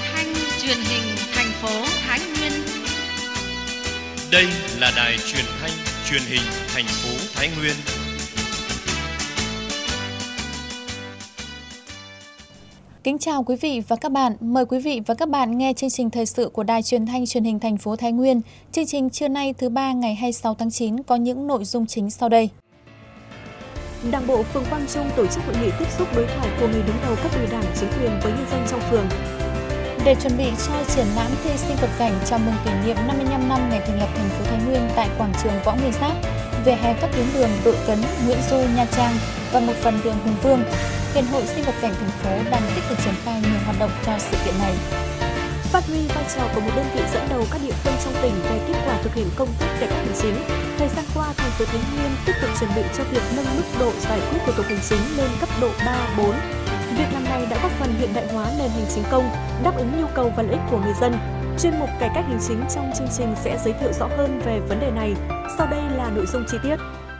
thanh truyền hình thành phố Thái Nguyên. Đây là đài truyền thanh truyền hình thành phố Thái Nguyên. Kính chào quý vị và các bạn. Mời quý vị và các bạn nghe chương trình thời sự của Đài Truyền thanh Truyền hình thành phố Thái Nguyên. Chương trình trưa nay thứ ba ngày 26 tháng 9 có những nội dung chính sau đây. Đảng bộ phường Quang Trung tổ chức hội nghị tiếp xúc đối thoại của người đứng đầu cấp ủy Đảng, chính quyền với nhân dân trong phường. Để chuẩn bị cho triển lãm thi sinh vật cảnh chào mừng kỷ niệm 55 năm ngày thành lập thành phố Thái Nguyên tại quảng trường Võ Nguyên Giáp, vỉa hè các tuyến đường Đội Cấn, Nguyễn Du, Nha Trang và một phần đường Hùng Vương, Hiệp hội Sinh vật cảnh thành phố đang tích cực triển khai nhiều hoạt động cho sự kiện này. Phát huy vai trò của một đơn vị dẫn đầu các địa phương trong tỉnh về kết quả thực hiện công tác cải cách hành chính, thời gian qua thành phố Thái Nguyên tích cực chuẩn bị cho việc nâng mức độ giải quyết thủ tục hành chính lên cấp độ 3, 4. Việc làm này đã góp phần hiện đại hóa nền hành chính công, đáp ứng nhu cầu và lợi ích của người dân. Chuyên mục cải cách hành chính trong chương trình sẽ giới thiệu rõ hơn về vấn đề này. Sau đây là nội dung chi tiết.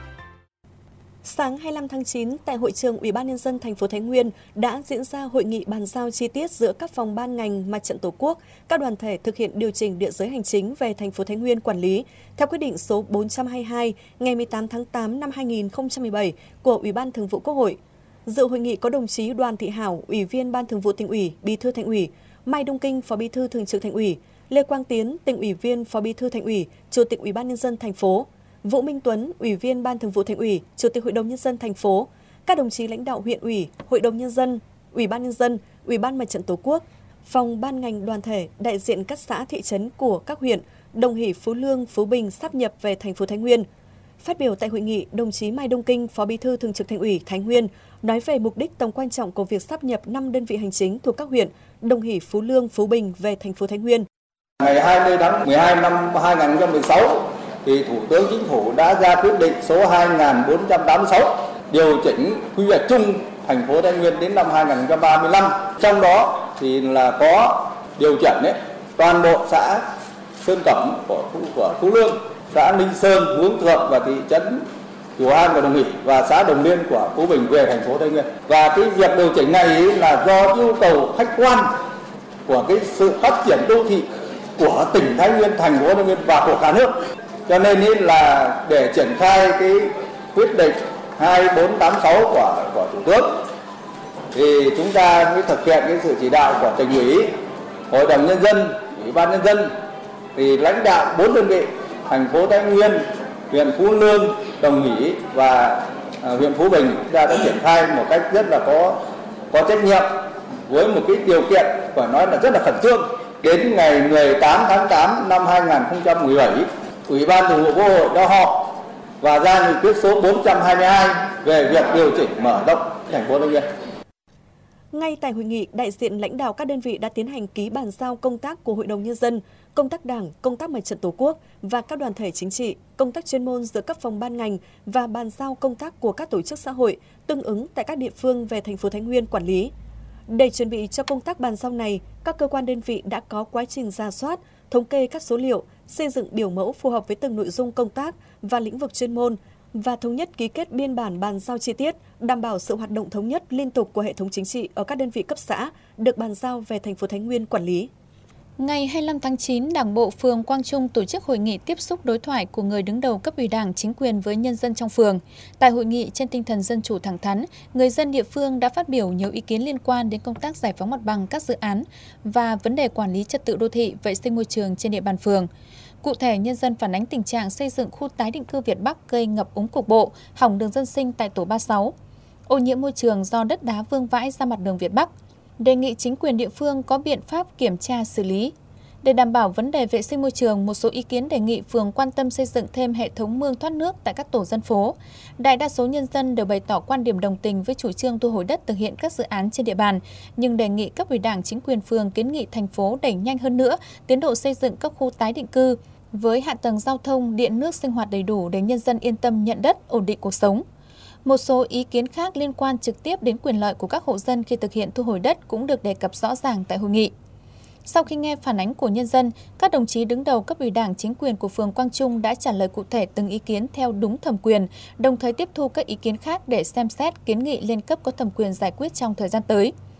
Sáng 25 tháng 9, tại hội trường Ủy ban nhân dân thành phố Thái Nguyên đã diễn ra hội nghị bàn giao chi tiết giữa các phòng ban ngành Mặt trận Tổ quốc, các đoàn thể thực hiện điều chỉnh địa giới hành chính về thành phố Thái Nguyên quản lý theo quyết định số 422 ngày 18 tháng 8 năm 2017 của Ủy ban Thường vụ Quốc hội. Dự hội nghị có đồng chí Đoàn Thị Hảo, Ủy viên Ban Thường vụ Tỉnh ủy, Bí thư Thành ủy, Mai Đông Kinh, Phó Bí thư Thường trực Thành ủy, Lê Quang Tiến, Tỉnh ủy viên, Phó Bí thư Thành ủy, Chủ tịch Ủy ban nhân dân thành phố, Vũ Minh Tuấn, Ủy viên Ban Thường vụ Thành ủy, Chủ tịch Hội đồng nhân dân thành phố, các đồng chí lãnh đạo huyện ủy, Hội đồng nhân dân, Ủy ban nhân dân, Ủy ban Mặt trận Tổ quốc, phòng ban ngành đoàn thể, đại diện các xã thị trấn của các huyện Đồng Hỷ, Phú Lương, Phú Bình sáp nhập về thành phố Thái Nguyên. Phát biểu tại hội nghị, đồng chí Mai Đông Kinh, Phó Bí thư Thường trực Thành ủy Thái Nguyên nói về mục đích tầm quan trọng của việc sáp nhập 5 đơn vị hành chính thuộc các huyện Đồng Hỷ, Phú Lương, Phú Bình về thành phố Thái Nguyên. Ngày 20 tháng 12 năm 2016 thì Thủ tướng Chính phủ đã ra quyết định số 2486 điều chỉnh quy hoạch chung thành phố Thái Nguyên đến năm 2035. Trong đó thì là có điều chỉnh toàn bộ xã Sơn Cẩm của Phú Lương, xã Ninh Sơn, Hướng Thượng và thị trấn Chùa An của Đồng Hỷ và xã Đồng Liên của Phú Bình về thành phố Thái Nguyên. Và cái việc điều chỉnh này là do yêu cầu khách quan của cái sự phát triển đô thị của tỉnh Thái Nguyên, thành phố Thái Nguyên và của cả nước. Cho nên là để triển khai cái quyết định 2486 của Thủ tướng thì chúng ta mới thực hiện cái sự chỉ đạo của Tỉnh ủy, Hội đồng nhân dân, Ủy ban nhân dân thì lãnh đạo 4 đơn vị thành phố Thái Nguyên, huyện Phú Lương, Đồng Hỷ và huyện Phú Bình đã triển khai một cách rất là có trách nhiệm với một cái điều kiện phải nói là rất là khẩn trương. Đến ngày 18 tháng 8 năm 2017, Ủy ban Thường vụ Quốc hội đã họp và ra nghị quyết số 422 về việc điều chỉnh mở rộng thành phố Thái Nguyên. Ngay tại hội nghị, đại diện lãnh đạo các đơn vị đã tiến hành ký bàn giao công tác của Hội đồng Nhân dân, công tác Đảng, công tác Mặt trận Tổ quốc và các đoàn thể chính trị, công tác chuyên môn giữa các phòng ban ngành và bàn giao công tác của các tổ chức xã hội tương ứng tại các địa phương về thành phố Thái Nguyên quản lý. Để chuẩn bị cho công tác bàn giao này, các cơ quan đơn vị đã có quá trình rà soát, thống kê các số liệu, xây dựng biểu mẫu phù hợp với từng nội dung công tác và lĩnh vực chuyên môn và thống nhất ký kết biên bản bàn giao chi tiết, đảm bảo sự hoạt động thống nhất liên tục của hệ thống chính trị ở các đơn vị cấp xã được bàn giao về thành phố Thái Nguyên quản lý. Ngày 25 tháng 9, Đảng bộ phường Quang Trung tổ chức hội nghị tiếp xúc đối thoại của người đứng đầu cấp ủy Đảng, chính quyền với nhân dân trong phường. Tại hội nghị, trên tinh thần dân chủ thẳng thắn, người dân địa phương đã phát biểu nhiều ý kiến liên quan đến công tác giải phóng mặt bằng các dự án và vấn đề quản lý trật tự đô thị, vệ sinh môi trường trên địa bàn phường. Cụ thể, nhân dân phản ánh tình trạng xây dựng khu tái định cư Việt Bắc gây ngập úng cục bộ, hỏng đường dân sinh tại tổ 36, ô nhiễm môi trường do đất đá vương vãi ra mặt đường Việt Bắc. Đề nghị chính quyền địa phương có biện pháp kiểm tra xử lý. Để đảm bảo vấn đề vệ sinh môi trường, một số ý kiến đề nghị phường quan tâm xây dựng thêm hệ thống mương thoát nước tại các tổ dân phố. Đại đa số nhân dân đều bày tỏ quan điểm đồng tình với chủ trương thu hồi đất thực hiện các dự án trên địa bàn, nhưng đề nghị cấp ủy Đảng, chính quyền phường kiến nghị thành phố đẩy nhanh hơn nữa tiến độ xây dựng các khu tái định cư với hạ tầng giao thông, điện nước sinh hoạt đầy đủ để nhân dân yên tâm nhận đất, ổn định cuộc sống. Một số ý kiến khác liên quan trực tiếp đến quyền lợi của các hộ dân khi thực hiện thu hồi đất cũng được đề cập rõ ràng tại hội nghị. Sau khi nghe phản ánh của nhân dân, các đồng chí đứng đầu cấp ủy Đảng, chính quyền của phường Quang Trung đã trả lời cụ thể từng ý kiến theo đúng thẩm quyền, đồng thời tiếp thu các ý kiến khác để xem xét kiến nghị lên cấp có thẩm quyền giải quyết trong thời gian tới.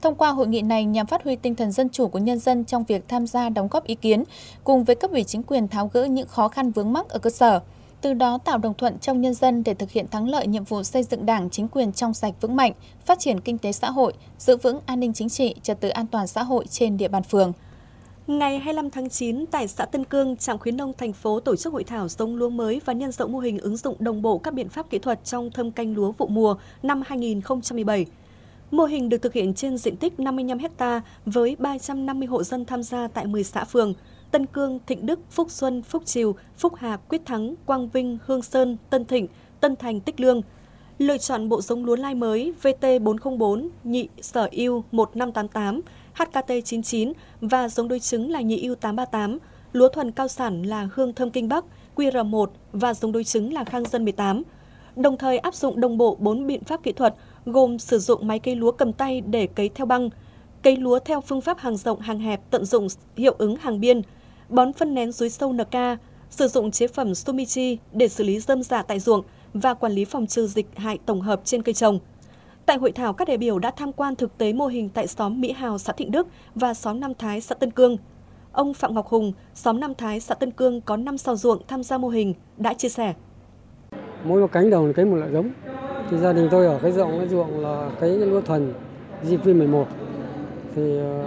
Thông qua hội nghị này nhằm phát huy tinh thần dân chủ của nhân dân trong việc tham gia đóng góp ý kiến, cùng với cấp ủy chính quyền tháo gỡ những khó khăn vướng mắc ở cơ sở, từ đó tạo đồng thuận trong nhân dân để thực hiện thắng lợi nhiệm vụ xây dựng Đảng, chính quyền trong sạch vững mạnh, phát triển kinh tế xã hội, giữ vững an ninh chính trị, trật tự an toàn xã hội trên địa bàn phường. Ngày 25 tháng 9, tại xã Tân Cương, Trạm khuyến nông thành phố tổ chức hội thảo giống lúa mới và nhân rộng mô hình ứng dụng đồng bộ các biện pháp kỹ thuật trong thâm canh lúa vụ mùa năm 2017. Mô hình được thực hiện trên diện tích 55 ha với 350 hộ dân tham gia tại 10 xã phường: Tân Cương, Thịnh Đức, Phúc Xuân, Phúc Trìu, Phúc Hạp, Quyết Thắng, Quang Vinh, Hương Sơn, Tân Thịnh, Tân Thành, Tích Lương. Lựa chọn bộ giống lúa lai mới VT404, nhị Sở Yêu 1588, HKT99 và giống đối trứng là nhị Yêu 838, lúa thuần cao sản là Hương Thơm Kinh Bắc, QR1 và giống đối trứng là Khang Dân 18. Đồng thời áp dụng đồng bộ 4 biện pháp kỹ thuật gồm sử dụng máy cấy lúa cầm tay để cấy theo băng, cấy lúa theo phương pháp hàng rộng hàng hẹp tận dụng hiệu ứng hàng biên, bón phân nén dưới sâu NK, sử dụng chế phẩm Sumichi để xử lý rơm rạ tại ruộng và quản lý phòng trừ dịch hại tổng hợp trên cây trồng. Tại hội thảo, các đại biểu đã tham quan thực tế mô hình tại xóm Mỹ Hào, xã Thịnh Đức và xóm Nam Thái, xã Tân Cương. Ông Phạm Ngọc Hùng, xóm Nam Thái, xã Tân Cương có 5 sào ruộng tham gia mô hình đã chia sẻ. Mỗi một cánh đồng cấy một loại giống. Thì gia đình tôi ở cái ruộng là cấy lúa thuần GP11 thì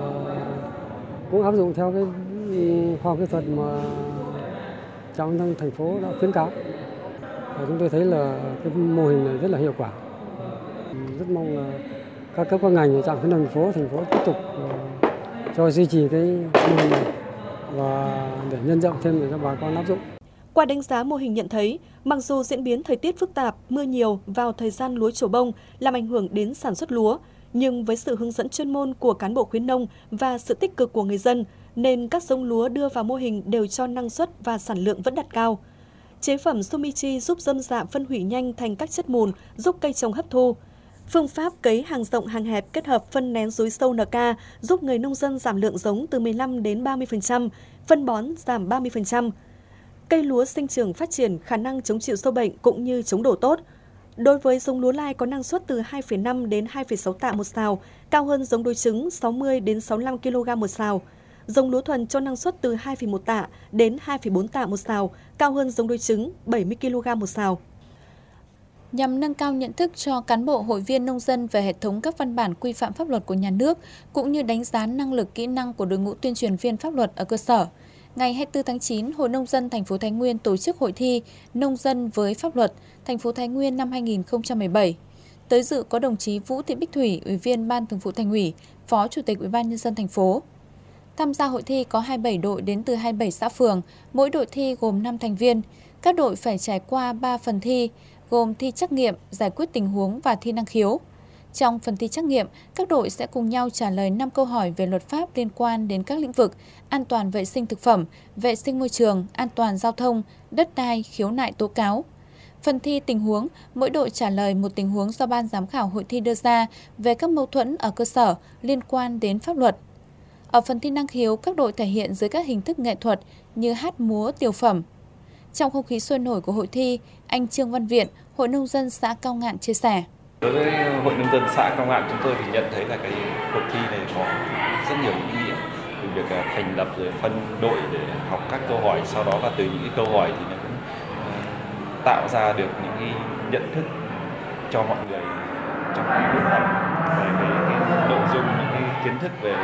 cũng áp dụng theo cái khoa học kỹ thuật mà Trạm khuyến nông thành phố đã khuyến cáo. Và chúng tôi thấy là cái mô hình này rất là hiệu quả. Rất mong là các cấp các ngành Trạm khuyến nông thành phố tiếp tục cho duy trì cái mô hình này và để nhân rộng thêm để cho bà con áp dụng. Qua đánh giá mô hình nhận thấy, mặc dù diễn biến thời tiết phức tạp, mưa nhiều vào thời gian lúa trổ bông làm ảnh hưởng đến sản xuất lúa, nhưng với sự hướng dẫn chuyên môn của cán bộ khuyến nông và sự tích cực của người dân, nên các giống lúa đưa vào mô hình đều cho năng suất và sản lượng vẫn đạt cao. Chế phẩm Sumichi giúp rơm rạ phân hủy nhanh thành các chất mùn, giúp cây trồng hấp thu. Phương pháp cấy hàng rộng hàng hẹp kết hợp phân nén rúi sâu NK giúp người nông dân giảm lượng giống từ 15 đến 30%, phân bón giảm 30%. Cây lúa sinh trưởng phát triển khả năng chống chịu sâu bệnh cũng như chống đổ tốt. Đối với giống lúa lai có năng suất từ 2,5 đến 2,6 tạ một sào, cao hơn giống đối trứng 60 đến 65 kg một sào. Giống lúa thuần cho năng suất từ 2,1 tạ đến 2,4 tạ một sào, cao hơn giống đối trứng 70 kg một sào. Nhằm nâng cao nhận thức cho cán bộ hội viên nông dân về hệ thống các văn bản quy phạm pháp luật của nhà nước, cũng như đánh giá năng lực kỹ năng của đội ngũ tuyên truyền viên pháp luật ở cơ sở, ngày 24 tháng 9, Hội Nông dân thành phố Thái Nguyên tổ chức hội thi Nông dân với pháp luật thành phố Thái Nguyên năm 2017. Tới dự có đồng chí Vũ Thị Bích Thủy, Ủy viên Ban Thường vụ Thành ủy, Phó Chủ tịch Ủy ban Nhân dân thành phố. Tham gia hội thi có 27 đội đến từ 27 xã phường, mỗi đội thi gồm 5 thành viên. Các đội phải trải qua 3 phần thi, gồm thi trắc nghiệm, giải quyết tình huống và thi năng khiếu. Trong phần thi trắc nghiệm, các đội sẽ cùng nhau trả lời 5 câu hỏi về luật pháp liên quan đến các lĩnh vực an toàn vệ sinh thực phẩm, vệ sinh môi trường, an toàn giao thông, đất đai, khiếu nại tố cáo. Phần thi tình huống, mỗi đội trả lời một tình huống do ban giám khảo hội thi đưa ra về các mâu thuẫn ở cơ sở liên quan đến pháp luật. Ở phần thi năng khiếu, các đội thể hiện dưới các hình thức nghệ thuật như hát múa, tiểu phẩm. Trong không khí sôi nổi của hội thi, anh Trương Văn Viện, Hội Nông dân xã Cao Ngạn chia sẻ. Đối với Hội Nông dân xã Cao Ngạn, chúng tôi thì nhận thấy là cái cuộc thi này có rất nhiều ý nghĩa. Từ việc thành lập rồi phân đội để học các câu hỏi, sau đó là từ những cái câu hỏi thì nó cũng tạo ra được những cái nhận thức cho mọi người trong cái buổi tập về cái nội dung, những cái kiến thức về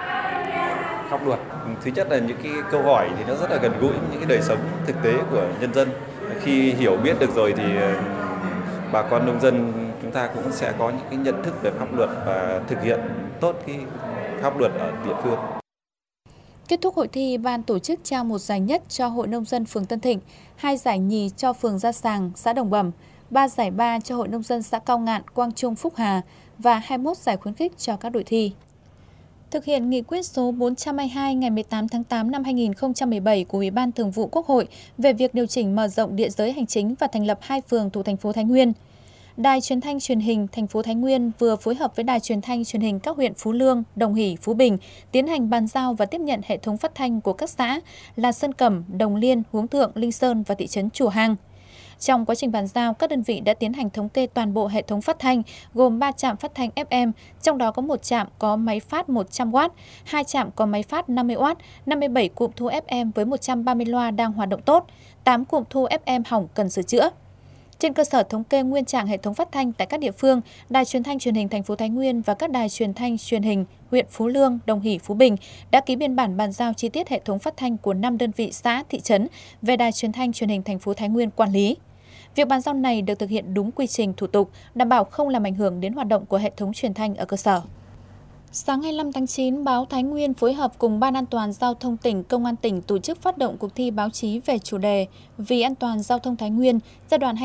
pháp luật. Thứ nhất là những cái câu hỏi thì nó rất là gần gũi những cái đời sống thực tế của nhân dân. Khi hiểu biết được rồi thì bà con nông dân chúng ta cũng sẽ có những cái nhận thức về pháp luật và thực hiện tốt cái pháp luật ở địa phương. Kết thúc hội thi, ban tổ chức trao 1 giải nhất cho Hội Nông dân phường Tân Thịnh, 2 giải nhì cho phường Gia Sàng, xã Đồng Bẩm, 3 giải ba cho Hội Nông dân xã Cao Ngạn, Quang Trung, Phúc Hà và 21 giải khuyến khích cho các đội thi. Thực hiện nghị quyết số 422 ngày 18 tháng 8 năm 2017 của Ủy ban Thường vụ Quốc hội về việc điều chỉnh mở rộng địa giới hành chính và thành lập 2 phường thuộc thành phố Thái Nguyên. Đài Truyền thanh Truyền hình thành phố Thái Nguyên vừa phối hợp với Đài Truyền thanh Truyền hình các huyện Phú Lương, Đồng Hỷ, Phú Bình tiến hành bàn giao và tiếp nhận hệ thống phát thanh của các xã là Sơn Cẩm, Đồng Liên, Hướng Thượng, Linh Sơn và thị trấn Chùa Hang. Trong quá trình bàn giao, các đơn vị đã tiến hành thống kê toàn bộ hệ thống phát thanh, gồm 3 trạm phát thanh FM, trong đó có 1 trạm có máy phát 100W, 2 trạm có máy phát 50W, 57 cụm thu FM với 130 loa đang hoạt động tốt, 8 cụm thu FM hỏng cần sửa chữa. Trên cơ sở thống kê nguyên trạng hệ thống phát thanh tại các địa phương, Đài Truyền thanh Truyền hình thành phố Thái Nguyên và các đài truyền thanh truyền hình huyện Phú Lương, Đồng Hỷ, Phú Bình đã ký biên bản bàn giao chi tiết hệ thống phát thanh của 5 đơn vị xã, thị trấn về Đài Truyền thanh Truyền hình thành phố Thái Nguyên quản lý. Việc bàn giao này được thực hiện đúng quy trình thủ tục, đảm bảo không làm ảnh hưởng đến hoạt động của hệ thống truyền thanh ở cơ sở. Sáng 25 tháng 9, báo Thái Nguyên phối hợp cùng Ban An toàn Giao thông tỉnh, Công an tỉnh tổ chức phát động cuộc thi báo chí về chủ đề Vì an toàn giao thông Thái Nguyên giai đoạn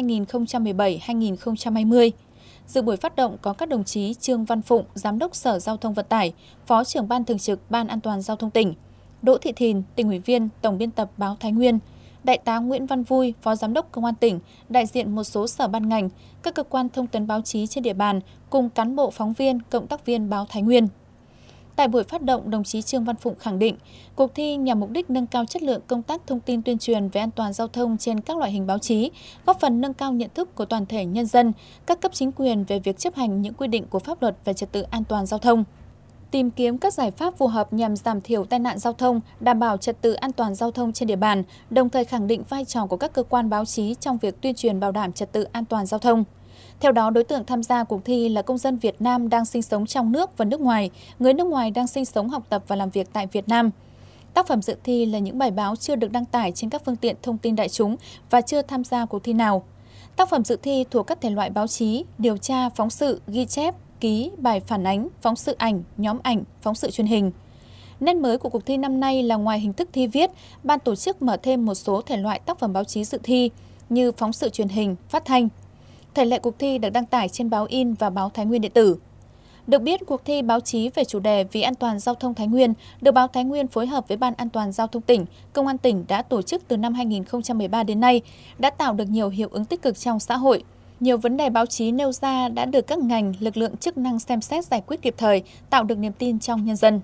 2017-2020. Dự buổi phát động có các đồng chí Trương Văn Phụng, Giám đốc Sở Giao thông Vận tải, Phó trưởng Ban Thường trực Ban An toàn Giao thông tỉnh, Đỗ Thị Thìn, Tỉnh ủy viên, Tổng biên tập báo Thái Nguyên, Đại tá Nguyễn Văn Vui, Phó Giám đốc Công an tỉnh, đại diện một số sở ban ngành, các cơ quan thông tấn báo chí trên địa bàn, cùng cán bộ phóng viên, cộng tác viên báo Thái Nguyên. Tại buổi phát động, đồng chí Trương Văn Phụng khẳng định, cuộc thi nhằm mục đích nâng cao chất lượng công tác thông tin tuyên truyền về an toàn giao thông trên các loại hình báo chí, góp phần nâng cao nhận thức của toàn thể nhân dân, các cấp chính quyền về việc chấp hành những quy định của pháp luật về trật tự an toàn giao thông. Tìm kiếm các giải pháp phù hợp nhằm giảm thiểu tai nạn giao thông, đảm bảo trật tự an toàn giao thông trên địa bàn, đồng thời khẳng định vai trò của các cơ quan báo chí trong việc tuyên truyền bảo đảm trật tự an toàn giao thông. Theo đó, đối tượng tham gia cuộc thi là công dân Việt Nam đang sinh sống trong nước và nước ngoài, người nước ngoài đang sinh sống, học tập và làm việc tại Việt Nam. Tác phẩm dự thi là những bài báo chưa được đăng tải trên các phương tiện thông tin đại chúng và chưa tham gia cuộc thi nào. Tác phẩm dự thi thuộc các thể loại báo chí, điều tra, phóng sự, ghi chép, ký, bài phản ánh, phóng sự ảnh, nhóm ảnh, phóng sự truyền hình. Nét mới của cuộc thi năm nay là ngoài hình thức thi viết, ban tổ chức mở thêm một số thể loại tác phẩm báo chí dự thi như phóng sự truyền hình, phát thanh. Thể lệ cuộc thi được đăng tải trên báo in và báo Thái Nguyên điện tử. Được biết, cuộc thi báo chí về chủ đề Vì an toàn giao thông Thái Nguyên được báo Thái Nguyên phối hợp với Ban An toàn Giao thông tỉnh, Công an tỉnh đã tổ chức từ năm 2013 đến nay, đã tạo được nhiều hiệu ứng tích cực trong xã hội. Nhiều vấn đề báo chí nêu ra đã được các ngành, lực lượng chức năng xem xét giải quyết kịp thời, tạo được niềm tin trong nhân dân.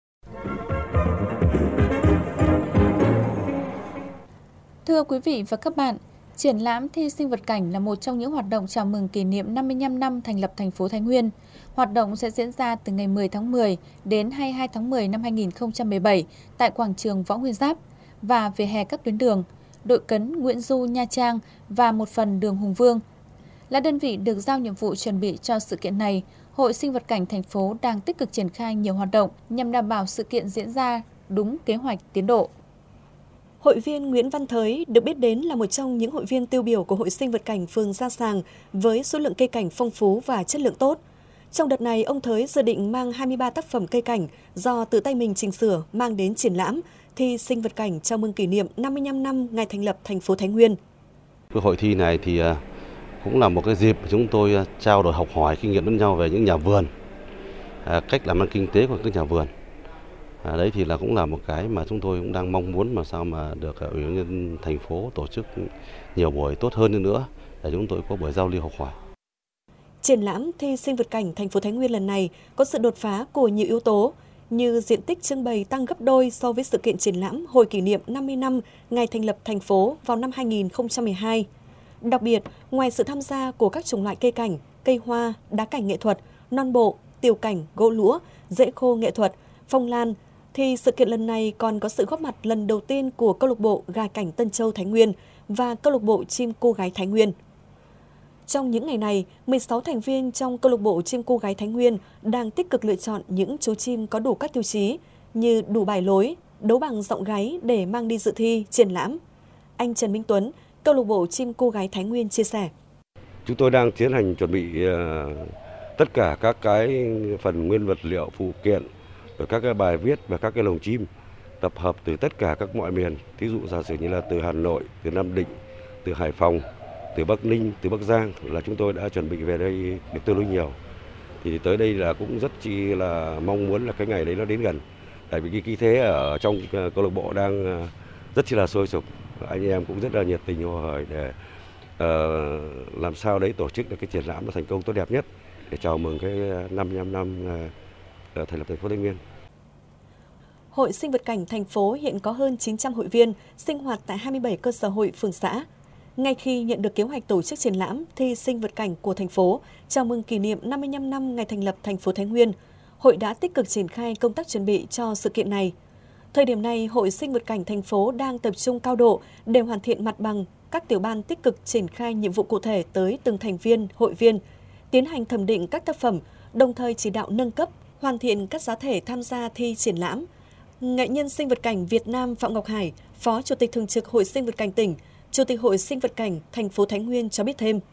Thưa quý vị và các bạn, triển lãm thi sinh vật cảnh là một trong những hoạt động chào mừng kỷ niệm 55 năm thành lập thành phố Thái Nguyên. Hoạt động sẽ diễn ra từ ngày 10 tháng 10 đến 22 tháng 10 năm 2017 tại quảng trường Võ Nguyên Giáp và vỉa hè các tuyến đường, Đội Cấn, Nguyễn Du, Nha Trang và một phần đường Hùng Vương. Là đơn vị được giao nhiệm vụ chuẩn bị cho sự kiện này, Hội Sinh vật cảnh thành phố đang tích cực triển khai nhiều hoạt động nhằm đảm bảo sự kiện diễn ra đúng kế hoạch tiến độ. Hội viên Nguyễn Văn Thới được biết đến là một trong những hội viên tiêu biểu của Hội Sinh vật cảnh phường Gia Sàng với số lượng cây cảnh phong phú và chất lượng tốt. Trong đợt này, ông Thới dự định mang 23 tác phẩm cây cảnh do tự tay mình chỉnh sửa mang đến triển lãm thi sinh vật cảnh chào mừng kỷ niệm 55 năm ngày thành lập thành phố Thái Nguyên. Hội thi này thì cũng là một cái dịp chúng tôi trao đổi học hỏi kinh nghiệm lẫn nhau về những nhà vườn, cách làm ăn kinh tế của các nhà vườn. Đấy thì là cũng là một cái mà chúng tôi cũng đang mong muốn mà sao mà được Ủy ban nhân dân thành phố tổ chức nhiều buổi tốt hơn nữa để chúng tôi có buổi giao lưu học hỏi. Triển lãm thi sinh vật cảnh thành phố Thái Nguyên lần này có sự đột phá của nhiều yếu tố như diện tích trưng bày tăng gấp đôi so với sự kiện triển lãm hồi kỷ niệm 50 năm ngày thành lập thành phố vào năm 2012. Đặc biệt, ngoài sự tham gia của các chủng loại cây cảnh, cây hoa, đá cảnh nghệ thuật, non bộ, tiểu cảnh, gỗ lũa, rễ khô nghệ thuật, phong lan, thì sự kiện lần này còn có sự góp mặt lần đầu tiên của câu lạc bộ Gà cảnh Tân Châu Thái Nguyên và câu lạc bộ Chim Cô Gái Thái Nguyên. Trong những ngày này, 16 thành viên trong câu lạc bộ Chim Cô Gái Thái Nguyên đang tích cực lựa chọn những chú chim có đủ các tiêu chí như đủ bài lối, đấu bằng giọng gáy để mang đi dự thi, triển lãm. Anh Trần Minh Tuấn, câu lạc bộ Chim Cô Gái Thái Nguyên chia sẻ. Chúng tôi đang tiến hành chuẩn bị tất cả các cái phần nguyên vật liệu phụ kiện, rồi các cái bài viết và các cái lồng chim tập hợp từ tất cả các mọi miền. Thí dụ giả sử như là từ Hà Nội, từ Nam Định, từ Hải Phòng, từ Bắc Ninh, từ Bắc Giang là chúng tôi đã chuẩn bị về đây được tương đối nhiều. Thì tới đây là cũng rất chi là mong muốn là cái ngày đấy nó đến gần. Tại vì cái khí thế ở trong câu lạc bộ đang rất chi là sôi sục. Anh em cũng rất là nhiệt tình hồ hởi để làm sao đấy tổ chức được cái triển lãm nó thành công tốt đẹp nhất để chào mừng cái 55 năm thành lập thành phố Thái Nguyên. Hội Sinh vật cảnh thành phố hiện có hơn 900 hội viên sinh hoạt tại 27 cơ sở hội phường xã. Ngay khi nhận được kế hoạch tổ chức triển lãm thi sinh vật cảnh của thành phố, chào mừng kỷ niệm 55 năm ngày thành lập thành phố Thái Nguyên, hội đã tích cực triển khai công tác chuẩn bị cho sự kiện này. Thời điểm này, Hội Sinh vật cảnh thành phố đang tập trung cao độ để hoàn thiện mặt bằng, các tiểu ban tích cực triển khai nhiệm vụ cụ thể tới từng thành viên, hội viên, tiến hành thẩm định các tác phẩm, đồng thời chỉ đạo nâng cấp, hoàn thiện các giá thể tham gia thi triển lãm. Nghệ nhân sinh vật cảnh Việt Nam Phạm Ngọc Hải, Phó Chủ tịch Thường trực Hội Sinh vật cảnh tỉnh, Chủ tịch Hội Sinh vật cảnh thành phố Thái Nguyên cho biết thêm.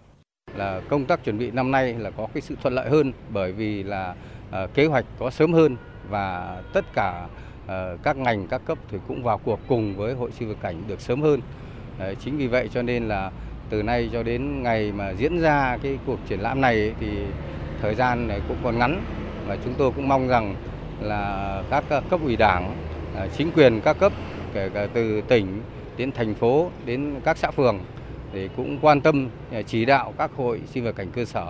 Là công tác chuẩn bị năm nay là có cái sự thuận lợi hơn bởi vì là kế hoạch có sớm hơn và tất cả các ngành các cấp thì cũng vào cuộc cùng với Hội Sinh vật cảnh được sớm hơn. Chính vì vậy cho nên là từ nay cho đến ngày mà diễn ra cái cuộc triển lãm này thì thời gian này cũng còn ngắn và chúng tôi cũng mong rằng là các cấp ủy Đảng, chính quyền các cấp kể cả từ tỉnh đến thành phố đến các xã phường thì cũng quan tâm chỉ đạo các hội sinh vật cảnh cơ sở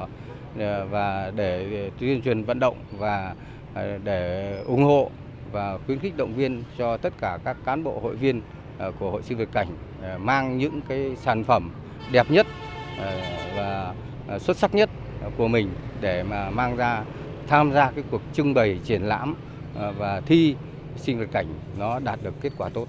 và để tuyên truyền vận động và để ủng hộ và khuyến khích động viên cho tất cả các cán bộ hội viên của Hội Sinh vật cảnh mang những cái sản phẩm đẹp nhất và xuất sắc nhất của mình để mà mang ra tham gia cái cuộc trưng bày triển lãm và thi sinh vật cảnh nó đạt được kết quả tốt.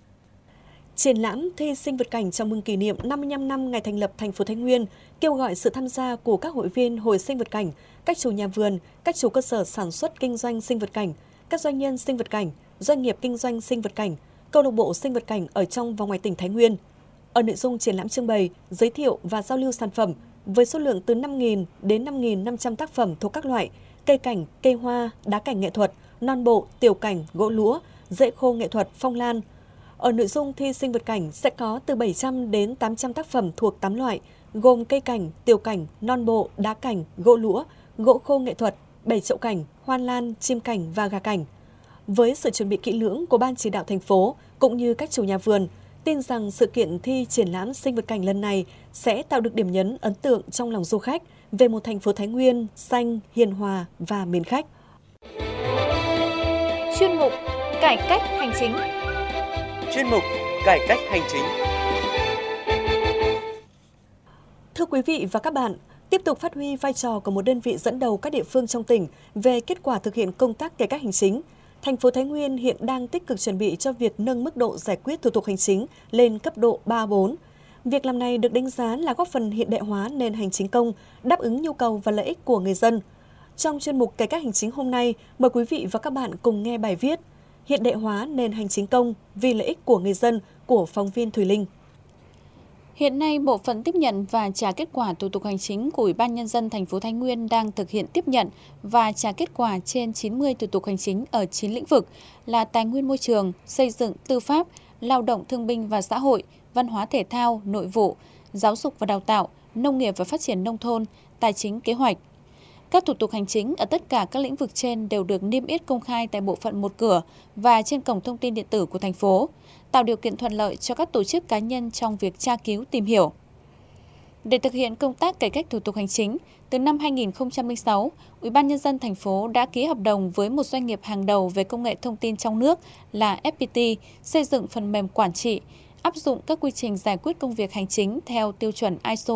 Triển lãm thi sinh vật cảnh chào mừng kỷ niệm 55 năm ngày thành lập thành phố Thái Nguyên kêu gọi sự tham gia của các hội viên Hội Sinh vật cảnh, các chủ nhà vườn, các chủ cơ sở sản xuất kinh doanh sinh vật cảnh, các doanh nhân sinh vật cảnh, doanh nghiệp kinh doanh sinh vật cảnh, câu lạc bộ sinh vật cảnh ở trong và ngoài tỉnh Thái Nguyên. Ở nội dung triển lãm trưng bày, giới thiệu và giao lưu sản phẩm với số lượng từ 5.000 đến 5.500 tác phẩm thuộc các loại cây cảnh, cây hoa, đá cảnh nghệ thuật, non bộ, tiểu cảnh, gỗ lúa, rễ khô nghệ thuật, phong lan. Ở nội dung thi sinh vật cảnh sẽ có từ 700 đến 800 tác phẩm thuộc 8 loại, gồm cây cảnh, tiểu cảnh, non bộ, đá cảnh, gỗ lũa, gỗ khô nghệ thuật, 7 chậu cảnh, hoan lan, chim cảnh và gà cảnh. Với sự chuẩn bị kỹ lưỡng của Ban chỉ đạo thành phố cũng như các chủ nhà vườn, tin rằng sự kiện thi triển lãm sinh vật cảnh lần này sẽ tạo được điểm nhấn ấn tượng trong lòng du khách về một thành phố Thái Nguyên xanh, hiền hòa và mến khách. Chuyên mục Cải cách hành chính. Chuyên mục Cải cách hành chính. Thưa quý vị và các bạn, tiếp tục phát huy vai trò của một đơn vị dẫn đầu các địa phương trong tỉnh về kết quả thực hiện công tác cải cách hành chính, thành phố Thái Nguyên hiện đang tích cực chuẩn bị cho việc nâng mức độ giải quyết thủ tục hành chính lên cấp độ 3-4. Việc làm này được đánh giá là góp phần hiện đại hóa nền hành chính công, đáp ứng nhu cầu và lợi ích của người dân. Trong chuyên mục Cải cách hành chính hôm nay, mời quý vị và các bạn cùng nghe bài viết Hiện đại hóa nền hành chính công vì lợi ích của người dân của phóng viên Thùy Linh. Hiện nay, bộ phận tiếp nhận và trả kết quả thủ tục hành chính của Ủy ban Nhân dân thành phố Thái Nguyên đang thực hiện tiếp nhận và trả kết quả trên 90 thủ tục hành chính ở 9 lĩnh vực là tài nguyên môi trường, xây dựng, tư pháp, lao động thương binh và xã hội, văn hóa thể thao, nội vụ, giáo dục và đào tạo, nông nghiệp và phát triển nông thôn, tài chính kế hoạch. Các thủ tục hành chính ở tất cả các lĩnh vực trên đều được niêm yết công khai tại bộ phận một cửa và trên cổng thông tin điện tử của thành phố, tạo điều kiện thuận lợi cho các tổ chức cá nhân trong việc tra cứu tìm hiểu. Để thực hiện công tác cải cách thủ tục hành chính, từ năm 2006, Ủy ban Nhân dân thành phố đã ký hợp đồng với một doanh nghiệp hàng đầu về công nghệ thông tin trong nước là FPT xây dựng phần mềm quản trị, áp dụng các quy trình giải quyết công việc hành chính theo tiêu chuẩn ISO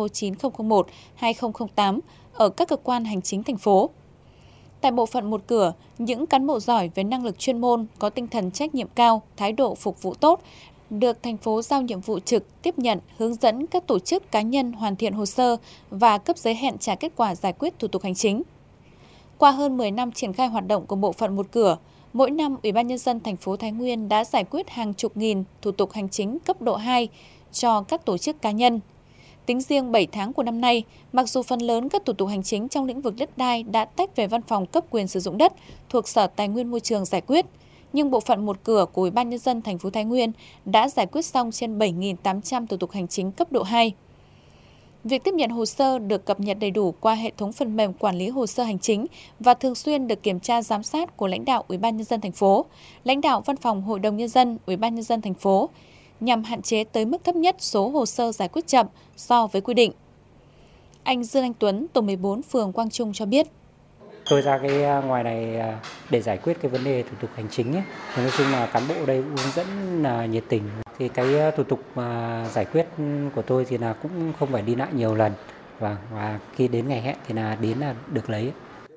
9001-2008 ở các cơ quan hành chính thành phố. Tại bộ phận một cửa, những cán bộ giỏi về năng lực chuyên môn, có tinh thần trách nhiệm cao, thái độ phục vụ tốt, được thành phố giao nhiệm vụ trực, tiếp nhận, hướng dẫn các tổ chức cá nhân hoàn thiện hồ sơ và cấp giấy hẹn trả kết quả giải quyết thủ tục hành chính. Qua hơn 10 năm triển khai hoạt động của bộ phận một cửa, mỗi năm Ủy ban Nhân dân thành phố Thái Nguyên đã giải quyết hàng chục nghìn thủ tục hành chính cấp độ 2 cho các tổ chức cá nhân. Tính riêng 7 tháng của năm nay, mặc dù phần lớn các thủ tục hành chính trong lĩnh vực đất đai đã tách về văn phòng cấp quyền sử dụng đất thuộc Sở Tài nguyên Môi trường giải quyết, nhưng bộ phận một cửa của Ủy ban Nhân dân thành phố Thái Nguyên đã giải quyết xong trên 7.800 thủ tục hành chính cấp độ 2. Việc tiếp nhận hồ sơ được cập nhật đầy đủ qua hệ thống phần mềm quản lý hồ sơ hành chính và thường xuyên được kiểm tra giám sát của lãnh đạo Ủy ban Nhân dân thành phố, lãnh đạo Văn phòng Hội đồng Nhân dân, Ủy ban Nhân dân thành phố, nhằm hạn chế tới mức thấp nhất số hồ sơ giải quyết chậm so với quy định. Anh Dương Anh Tuấn, tổ 14, phường Quang Trung cho biết. Tôi ra cái ngoài này để giải quyết cái vấn đề thủ tục hành chính ấy. Nói chung là cán bộ ở đây hướng dẫn là nhiệt tình, Thì cái thủ tục giải quyết của tôi thì là cũng không phải đi lại nhiều lần, và khi đến ngày hẹn thì là đến là được lấy.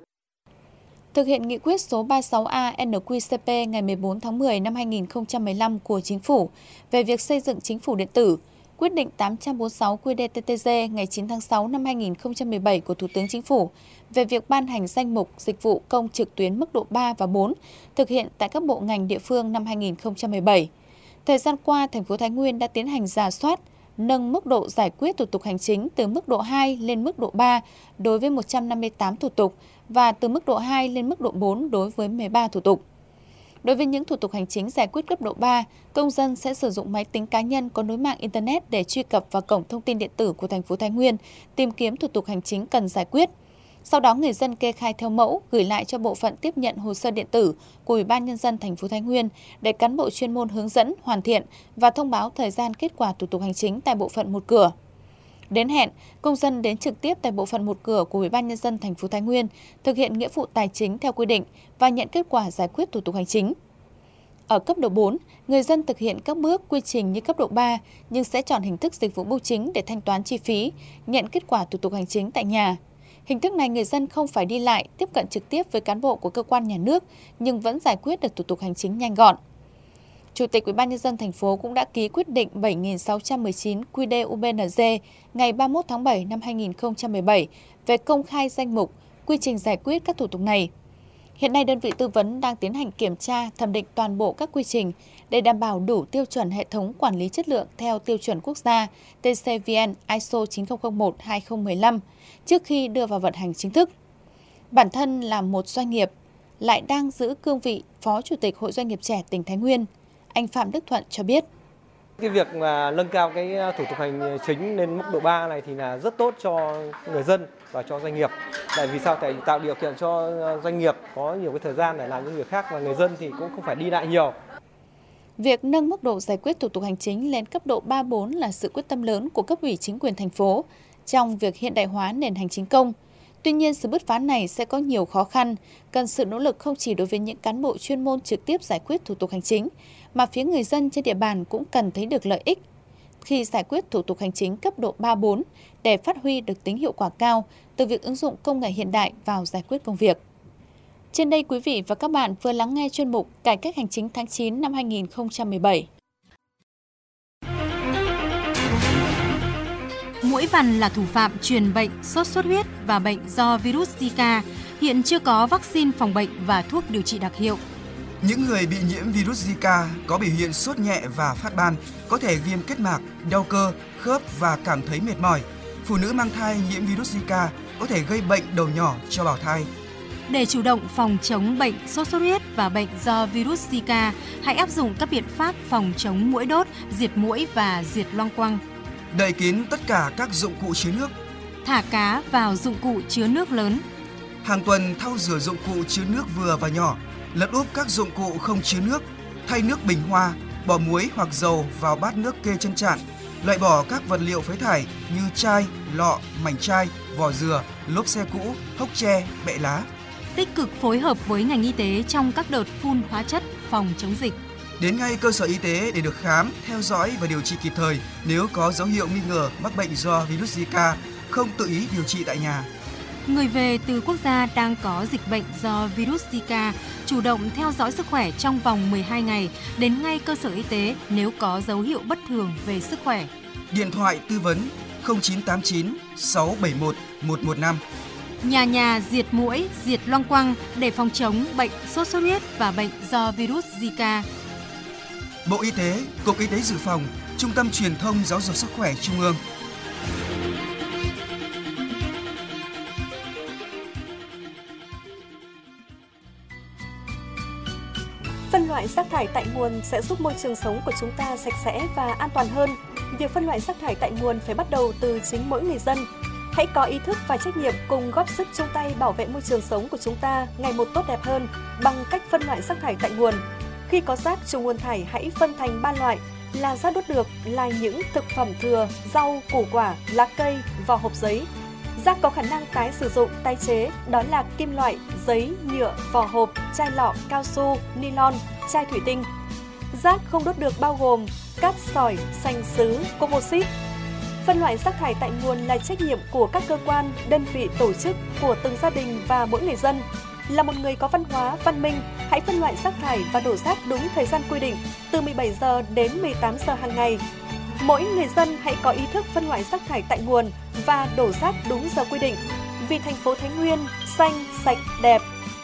Thực hiện nghị quyết số 36A NQCP ngày 14 tháng 10 năm 2015 của Chính phủ về việc xây dựng chính phủ điện tử, quyết định 846 QĐ-TTG ngày 9 tháng 6 năm 2017 của Thủ tướng Chính phủ về việc ban hành danh mục dịch vụ công trực tuyến mức độ 3 và 4 thực hiện tại các bộ ngành địa phương năm 2017. Thời gian qua, thành phố Thái Nguyên đã tiến hành rà soát, nâng mức độ giải quyết thủ tục hành chính từ mức độ 2 lên mức độ 3 đối với 158 thủ tục và từ mức độ 2 lên mức độ 4 đối với 13 thủ tục. Đối với những thủ tục hành chính giải quyết cấp độ 3, công dân sẽ sử dụng máy tính cá nhân có nối mạng Internet để truy cập vào cổng thông tin điện tử của thành phố Thái Nguyên, tìm kiếm thủ tục hành chính cần giải quyết. Sau đó, người dân kê khai theo mẫu, gửi lại cho bộ phận tiếp nhận hồ sơ điện tử của Ủy ban Nhân dân thành phố Thái Nguyên để cán bộ chuyên môn hướng dẫn, hoàn thiện và thông báo thời gian kết quả thủ tục hành chính tại bộ phận một cửa. Đến hẹn, công dân đến trực tiếp tại bộ phận một cửa của Ủy ban Nhân dân thành phố Thái Nguyên, thực hiện nghĩa vụ tài chính theo quy định và nhận kết quả giải quyết thủ tục hành chính. Ở cấp độ 4, người dân thực hiện các bước quy trình như cấp độ 3 nhưng sẽ chọn hình thức dịch vụ bưu chính để thanh toán chi phí, nhận kết quả thủ tục hành chính tại nhà. Hình thức này người dân không phải đi lại, tiếp cận trực tiếp với cán bộ của cơ quan nhà nước nhưng vẫn giải quyết được thủ tục hành chính nhanh gọn. Chủ tịch Ủy ban Nhân dân thành phố cũng đã ký quyết định 7619 QĐ-UBND ngày 31 tháng 7 năm 2017 về công khai danh mục, quy trình giải quyết các thủ tục này. Hiện nay, đơn vị tư vấn đang tiến hành kiểm tra, thẩm định toàn bộ các quy trình để đảm bảo đủ tiêu chuẩn hệ thống quản lý chất lượng theo tiêu chuẩn quốc gia TCVN ISO 9001-2015 trước khi đưa vào vận hành chính thức. Bản thân là một doanh nghiệp, lại đang giữ cương vị Phó Chủ tịch Hội Doanh nghiệp trẻ tỉnh Thái Nguyên, anh Phạm Đức Thuận cho biết. Cái việc mà nâng cao cái thủ tục hành chính lên mức độ 3 này thì là rất tốt cho người dân và cho doanh nghiệp. Tại vì sao? Tại tạo điều kiện cho doanh nghiệp có nhiều cái thời gian để làm những việc khác, và người dân thì cũng không phải đi lại nhiều. Việc nâng mức độ giải quyết thủ tục hành chính lên cấp độ 3-4 là sự quyết tâm lớn của cấp ủy chính quyền thành phố trong việc hiện đại hóa nền hành chính công. Tuy nhiên, sự bứt phá này sẽ có nhiều khó khăn, cần sự nỗ lực không chỉ đối với những cán bộ chuyên môn trực tiếp giải quyết thủ tục hành chính, mà phía người dân trên địa bàn cũng cần thấy được lợi ích khi giải quyết thủ tục hành chính cấp độ 3-4 để phát huy được tính hiệu quả cao từ việc ứng dụng công nghệ hiện đại vào giải quyết công việc. Trên đây, quý vị và các bạn vừa lắng nghe chuyên mục Cải cách hành chính tháng 9 năm 2017. Muỗi vằn là thủ phạm truyền bệnh sốt xuất huyết và bệnh do virus Zika. Hiện chưa có vaccine phòng bệnh và thuốc điều trị đặc hiệu. Những người bị nhiễm virus Zika có biểu hiện sốt nhẹ và phát ban, có thể viêm kết mạc, đau cơ, khớp và cảm thấy mệt mỏi. Phụ nữ mang thai nhiễm virus Zika có thể gây bệnh đầu nhỏ cho bào thai. Để chủ động phòng chống bệnh sốt xuất huyết và bệnh do virus Zika, hãy áp dụng các biện pháp phòng chống muỗi đốt, diệt muỗi và diệt loang quăng. Đậy kín tất cả các dụng cụ chứa nước. Thả cá vào dụng cụ chứa nước lớn. Hàng tuần thau rửa dụng cụ chứa nước vừa và nhỏ, lật úp các dụng cụ không chứa nước, thay nước bình hoa, bỏ muối hoặc dầu vào bát nước kê chân trạn, loại bỏ các vật liệu phế thải như chai, lọ, mảnh chai, vỏ dừa, lốp xe cũ, hốc tre, bẹ lá. Tích cực phối hợp với ngành y tế trong các đợt phun hóa chất phòng chống dịch. Đến ngay cơ sở y tế để được khám, theo dõi và điều trị kịp thời nếu có dấu hiệu nghi ngờ mắc bệnh do virus Zika, không tự ý điều trị tại nhà. Người về từ quốc gia đang có dịch bệnh do virus Zika, chủ động theo dõi sức khỏe trong vòng 12 ngày, đến ngay cơ sở y tế nếu có dấu hiệu bất thường về sức khỏe. Điện thoại tư vấn 0989 671 115. Nhà diệt muỗi, diệt loang quăng để phòng chống bệnh sốt xuất huyết và bệnh do virus Zika. Bộ Y tế, Cục Y tế Dự phòng, Trung tâm Truyền thông Giáo dục Sức khỏe Trung ương. Phân loại rác thải tại nguồn sẽ giúp môi trường sống của chúng ta sạch sẽ và an toàn hơn. Việc phân loại rác thải tại nguồn phải bắt đầu từ chính mỗi người dân. Hãy có ý thức và trách nhiệm cùng góp sức chung tay bảo vệ môi trường sống của chúng ta ngày một tốt đẹp hơn bằng cách phân loại rác thải tại nguồn. Khi có rác trùng nguồn thải, hãy phân thành 3 loại là rác đốt được, là những thực phẩm thừa, rau, củ quả, lá cây, vỏ hộp giấy. Rác có khả năng tái sử dụng, tái chế, đó là kim loại, giấy, nhựa, vỏ hộp, chai lọ, cao su, nylon, chai thủy tinh. Rác không đốt được bao gồm cát sỏi, sành sứ, composite. Phân loại rác thải tại nguồn là trách nhiệm của các cơ quan, đơn vị, tổ chức, của từng gia đình và mỗi người dân. Là một người có văn hóa, văn minh, hãy phân loại rác thải và đổ rác đúng thời gian quy định, từ 17 giờ đến 18 giờ hàng ngày. Mỗi người dân hãy có ý thức phân loại rác thải tại nguồn và đổ rác đúng giờ quy định. Vì thành phố Thái Nguyên xanh, sạch, đẹp.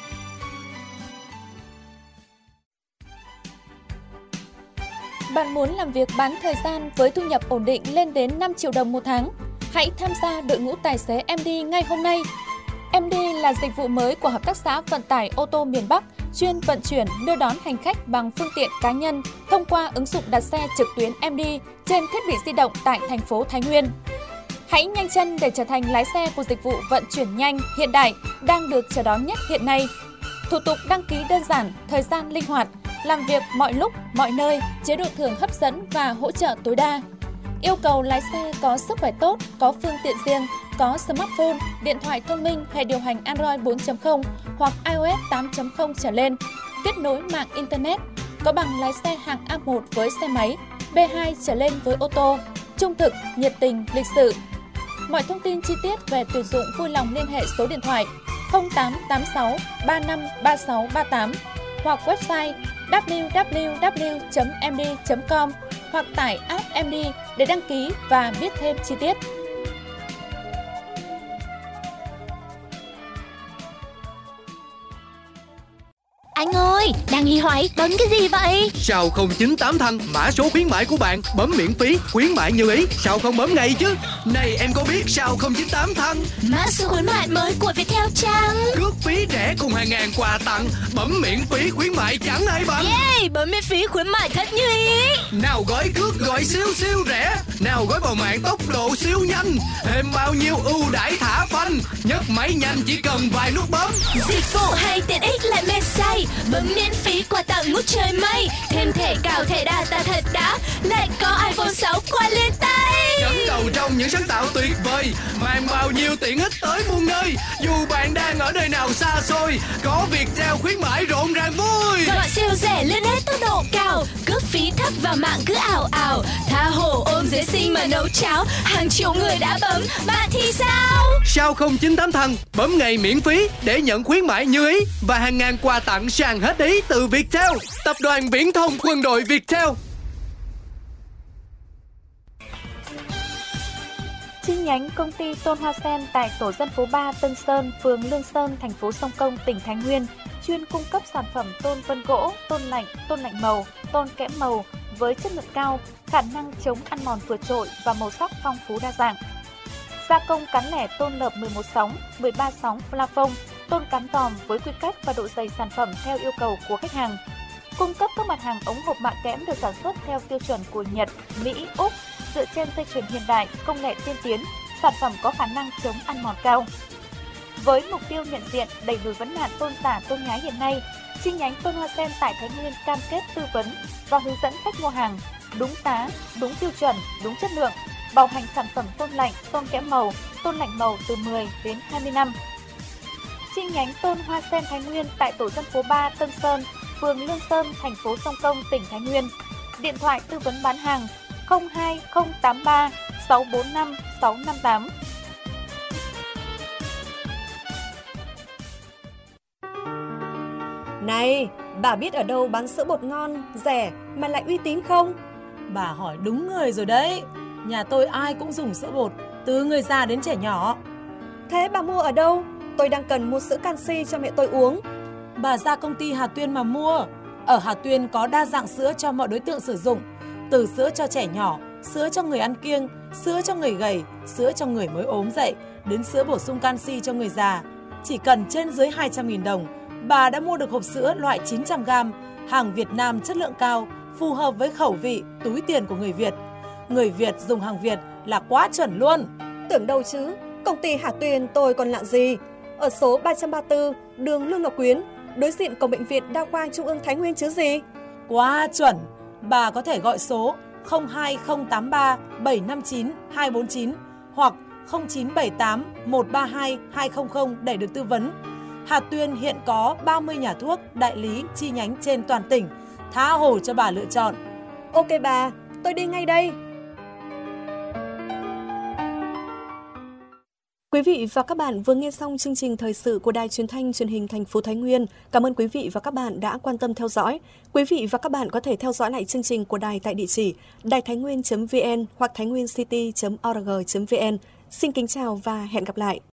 Bạn muốn làm việc bán thời gian với thu nhập ổn định lên đến 5 triệu đồng một tháng? Hãy tham gia đội ngũ tài xế MD ngay hôm nay. MD là dịch vụ mới của Hợp tác xã Vận tải ô tô miền Bắc, chuyên vận chuyển, đưa đón hành khách bằng phương tiện cá nhân thông qua ứng dụng đặt xe trực tuyến MD trên thiết bị di động tại thành phố Thái Nguyên. Hãy nhanh chân để trở thành lái xe của dịch vụ vận chuyển nhanh, hiện đại, đang được chờ đón nhất hiện nay. Thủ tục đăng ký đơn giản, thời gian linh hoạt, làm việc mọi lúc, mọi nơi, chế độ thưởng hấp dẫn và hỗ trợ tối đa. Yêu cầu lái xe có sức khỏe tốt, có phương tiện riêng, có smartphone, điện thoại thông minh hay điều hành Android 4.0 hoặc iOS 8.0 trở lên, kết nối mạng Internet, có bằng lái xe hạng A1 với xe máy, B2 trở lên với ô tô, trung thực, nhiệt tình, lịch sự. Mọi thông tin chi tiết về tuyển dụng vui lòng liên hệ số điện thoại 0886 35 36 38 hoặc website www.md.com hoặc tải app MD để đăng ký và biết thêm chi tiết. Anh ơi, đang nghi hoài, bấm cái gì vậy? Sao không 98 Thăng, mã số khuyến mãi của bạn, bấm miễn phí, khuyến mãi như ý, sao không bấm ngay chứ? Này em có biết sao không 98 Thăng? Mã số khuyến mại mới của Viettel chăng? Cước phí rẻ cùng hàng ngàn quà tặng, bấm miễn phí khuyến mại chẳng ai bằng. Yeah, bấm miễn phí khuyến mại thật như ý. Nào gói cước gọi siêu siêu rẻ, nào gói bầu mạng tốc độ siêu nhanh, thêm bao nhiêu ưu đãi thả phanh, nhấc máy nhanh chỉ cần vài nút bấm. Dịch vụ hay tiện ích lại mê say, bấm miễn phí quà tặng ngút trời mây, thêm thẻ cào thẻ data thật đã, lại có iPhone 6 quà lên tay. Dẫn đầu trong những sáng tạo tuyệt vời, mang bao nhiêu tiện ích tới muôn nơi. Dù bạn đang ở nơi nào xa xôi, có Viettel khuyến mãi rộn ràng vui. Gọi siêu rẻ lên hết tốc độ cao, cước phí thấp và mạng cứ ảo ảo, tha hồ ôm dễ sinh mà nấu cháo, hàng triệu người đã bấm, bạn thì sao? Sao không 98 Thăng, bấm ngày miễn phí để nhận khuyến mãi như ý và hàng ngàn quà tặng sàn hết ý từ Viettel, tập đoàn viễn thông quân đội Viettel. Chi nhánh công ty Tôn Hoa Sen tại tổ dân phố 3 Tân Sơn, phường Lương Sơn, thành phố Sông Công, tỉnh Thái Nguyên chuyên cung cấp sản phẩm tôn vân gỗ, tôn lạnh màu, tôn kẽm màu với chất lượng cao, khả năng chống ăn mòn vượt trội và màu sắc phong phú đa dạng. Gia công cán lẻ tôn lợp 11 sóng, 13 sóng plafond, tôn cán vòm với quy cách và độ dày sản phẩm theo yêu cầu của khách hàng. Cung cấp các mặt hàng ống hộp mạ kẽm được sản xuất theo tiêu chuẩn của Nhật, Mỹ, Úc, dựa trên dây chuyền hiện đại, công nghệ tiên tiến, sản phẩm có khả năng chống ăn mòn cao. Với mục tiêu nhận diện, đẩy lùi vấn nạn tôn giả tôn nhái hiện nay, chi nhánh Tôn Hoa Sen tại Thái Nguyên cam kết tư vấn và hướng dẫn khách mua hàng đúng giá, đúng tiêu chuẩn, đúng chất lượng, bảo hành sản phẩm tôn lạnh, tôn kẽm màu, tôn lạnh màu từ 10 đến 20 năm. Chi nhánh Tôn Hoa Sen Thái Nguyên tại tổ dân phố 3 Tân Sơn, phường Lương Sơn, thành phố Sông Công, tỉnh Thái Nguyên. Điện thoại tư vấn bán hàng 02083 645 658. Này, bà biết ở đâu bán sữa bột ngon, rẻ mà lại uy tín không? Bà hỏi đúng người rồi đấy. Nhà tôi ai cũng dùng sữa bột, từ người già đến trẻ nhỏ. Thế bà mua ở đâu? Tôi đang cần mua sữa canxi cho mẹ tôi uống. Bà ra công ty Hà Tuyên mà mua. Ở Hà Tuyên có đa dạng sữa cho mọi đối tượng sử dụng, từ sữa cho trẻ nhỏ, sữa cho người ăn kiêng, sữa cho người gầy, sữa cho người mới ốm dậy, đến sữa bổ sung canxi cho người già. Chỉ cần trên dưới 200.000 đồng, bà đã mua được hộp sữa loại 900g, hàng Việt Nam chất lượng cao, phù hợp với khẩu vị, túi tiền của người Việt. Người Việt dùng hàng Việt là quá chuẩn luôn. Tưởng đâu chứ, công ty Hà Tuyên tôi còn lạ gì. Ở số 334 đường Lương Ngọc Quyến, đối diện cổng bệnh viện Đa khoa Trung ương Thái Nguyên chứ gì. Quá chuẩn. Bà có thể gọi số 02083 759 249 hoặc 0978 132 200 để được tư vấn. Hà Tuyên hiện có 30 nhà thuốc, đại lý, chi nhánh trên toàn tỉnh, tha hồ cho bà lựa chọn. Ok bà, tôi đi ngay đây. Quý vị và các bạn vừa nghe xong chương trình thời sự của Đài Truyền thanh Truyền hình thành phố Thái Nguyên. Cảm ơn quý vị và các bạn đã quan tâm theo dõi. Quý vị và các bạn có thể theo dõi lại chương trình của đài tại địa chỉ đàitháinguyen.vn hoặc thainguencity.org.vn. Xin kính chào và hẹn gặp lại.